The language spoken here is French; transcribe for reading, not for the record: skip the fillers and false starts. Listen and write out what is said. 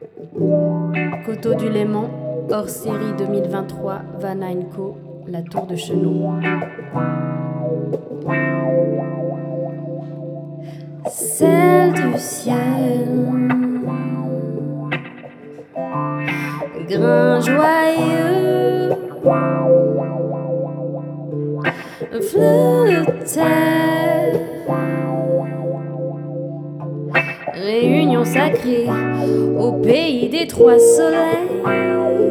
Coteau du Léman, hors série 2023, Vanna & Co, La Tour de Chenot. Celle du ciel, grain joyeux, fleur de terre, réunion sacrée au pays des trois soleils.